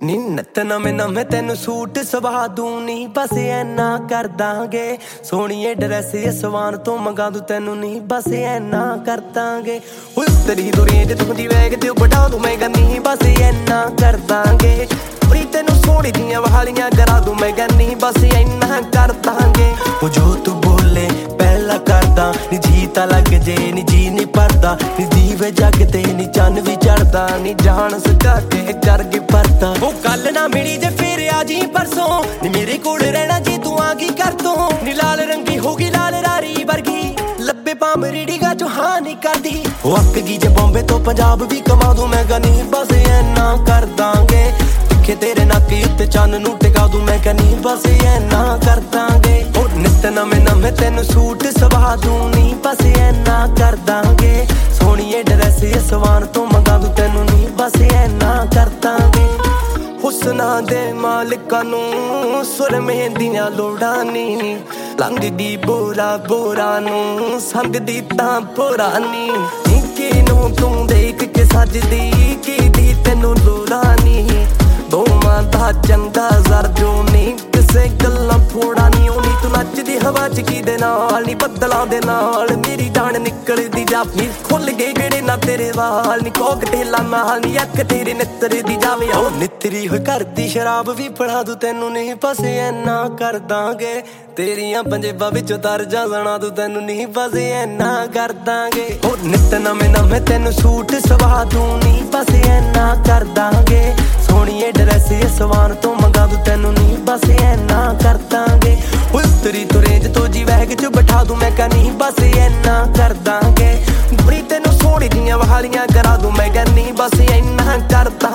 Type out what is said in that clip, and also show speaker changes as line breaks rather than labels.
ਨੀ ਨੱਤ ਨਵੇਂ ਨਵੇਂ ਤੈਨੂੰ ਸੂਟ ਸਵਾ ਦੂੰ ਨੀ ਬਸ ਐਨਾ ਕਰ ਦਾਂਗੇ। ਸੋਹਣੀਏ ਡਰੈਸ ਸਵਾਨ ਤੋਂ ਮੰਗਾ ਦੂੰ ਤੈਨੂੰ ਨੀ ਬਸ ਐਨਾ ਕਰ ਦਾਂਗੇ। ਤੇਰੀ ਦੁਰੀਏ ਜੇ ਤੂੰ ਦੀ ਵੈਗ ਤੇ ਬਟਾ ਦੂੰ ਮੈਂ ਗੰਨੀ ਬਸ ਐਨਾ ਕਰ ਦਾਂਗੇ। ਉਰੀ ਤੈਨੂੰ ਸੋਹਣੀ ਦੀਆਂ ਵਾਲੀਆਂ ਕਰਾ ਦੂੰ ਮੈਂ ਗੰਨੀ ਬਸ ਐਨਾ ਕਰ ਦਾਂਗੇ। ਉਹ ਜੋ ਤੂੰ ਬੋਲੇ ਪਹਿਲਾਂ ਕਰਦਾ ਨੀ ਜੀ ਤਾਂ ਲੱਗ ਜੇ ਨੀ ਜੀ ਨੀ ਭਰਦਾ ਨੀ ਦੀਵੇ ਜਗ ਤੇ ਨੀ ਚੰਨ ਵੀ ਚੜਦਾ ਨੀ ਜਾਣ ਸਕਾ ਕੇ ਕਰ ਗਈ ਪਰਦਾ। ਉਹ ਕੱਲ ਨਾ ਮਿਲੀ ਜੇ ਫਿਰ ਆ ਜੀ ਪਰਸੋਂ ਨੀ ਮੇਰੇ ਕੋਲ ਰਹਿਣਾ ਜੀ ਤੂੰ ਆ ਗਈ ਕਰ ਤੋਂ ਨੀ ਲਾਲ ਰੰਗੀ ਹੋ ਗਈ ਲਾਲ ਰਾਰੀ ਵਰਗੀ ਲੱਭੇ ਪਾਮ ਰੀੜੀਗਾ ਚੋਂ ਹਾਂ ਨੀ ਕਰਦੀ। ਉਹ ਅੱਕ ਗਈ ਜੇ ਬੰਬੇ ਤੋਂ ਪੰਜਾਬ ਵੀ ਕਮਾ ਦੂੰ ਮੈਂ ਗਨੀ ਬਸ ਐਨਾ ਕਰ ਦਾਂਗੇ। ਤਿੱਖੇ ਤੇਰੇ ਨੱਕ ਉੱਤੇ ਚੰਨ ਨੂੰ ਟਿਕਾ ਦੂੰ ਮੈਂ ਕਨੀ ਬਸ ਐਨਾ ਕਰ ਦਾਂਗੇ। ਉਹ ਨਿੱਤ ਨਵੇਂ ਨਵੇਂ ਤੈਨੂੰ ਸੂਟ ਸਵਾ ਦੂੰ ਨੀ ਬਸ ਐਨਾ ਕਰ ਦਾਂਗੇ। ਸੋਹਣੀਏ ਡਰੈਸ ਸਵਾਨ ਤੋਂ ਮੰਗਾ ਦੂੰ ਤੈਨੂੰ ਨੀ ਬਸ ਐਨਾ ਕਰ ਦਾਂਗੇ। ਹੁਸਨਾਂ ਦੇ ਮਾਲਕਾਂ ਨੂੰ ਸੁਰਮੇ ਦੀਆਂ ਲੋੜਾਂ ਨੀ ਲੰਘਦੀ ਬੋਰਾ ਬੋਰਾ ਨੂੰ ਸੰਗਦੀ ਤਾਂ ਪੁਰਾਣੀ ਕਿਨੂੰ ਤੂੰ ਦੇਖ ਕੇ ਸੱਜਦੀ ਕੀ ਤੈਨੂੰ ਲੋੜਾਂ ਨੀ ਦੋਵਾਂ ਦਾ ਚੰਗਾ ਜ਼ਰ ਜੋ ਨੀ ਕਿਸੇ ਗੱਲਾਂ ਫੋੜਾ ਨੀ। ਉਹ ਨੀ ਤੂੰ ਨੱਚਦੀ ਹਵਾ ਚ ਕਿਦੇ ਨਾਲ ਨੀ ਬੱਦਲਾਂ ਦੇ ਨਾਲ ਮੇਰੀ ਜਾਨ ਨਿਕਲਦੀ ਜਾਪੀ ਖੁੱਲ ਗਏ ਜਿਹੜੇ ਨਾ ਤੇਰੇ ਵਾਲ ਨੀ ਕੋਕਟੇਲਾਂ ਨਾਲ ਨੀ ਅੱਖ ਤੇਰੇ ਨਿੱਤਰ ਦੀ ਜਾਵੇ। ਉਹ ਨਿੱਤਰੀ ਹੋਈ ਘਰ ਦੀ ਸ਼ਰਾਬ ਵੀ ਫੜਾ ਦੂੰ ਤੈਨੂੰ ਨੀ ਬਸ ਐਨਾ ਕਰ ਦਾਂਗੇ। ਤੇਰੀਆਂ ਪੰਜੇਬਾਂ ਵਿੱਚੋਂ ਤਰ ਜਾ ਸੁਣਾ ਦੂੰ ਤੈਨੂੰ ਨੀ ਬਸ ਐਨਾ ਕਰ ਦਾਂਗੇ। ਉਹ ਨਿੱਤ ਨਵੇਂ ਨਵੇਂ ਤੈਨੂੰ ਸੂਟ ਸਵਾ ਦੂੰ ਨੀ ਬਸ ਐਨਾ ਕਰ ਦਾਂਗੇ। ਸੋਹਣੀਏ ਡਰੈਸ ਸਵਾਨ ਤੋਂ ਮੰਗਾ ਦੂੰ ਤੈਨੂੰ ਨੀ ਬਸ ਐਨਾ ਕਰ ਦਾਂਗੇ। ਉਤਰੀ ਤੋਂ ਰੇਂਜ ਤੋਂ ਜੀ ਵੈਗ ਚ ਬਿਠਾ ਦੂੰ ਮੈਂ ਕਨੀ ਬਸ ਐਨਾ ਕਰ ਦਾਂਗੇ। ਬੁਰੀ ਤੈਨੂੰ ਸੋਹਣੀ ਦੀਆਂ ਵਾਲੀਆਂ ਕਰਾ ਦੂੰ ਮੈਂ ਗੰਨੀ ਬਸ ਐਨਾ ਕਰ ਦਾਂਗੇ।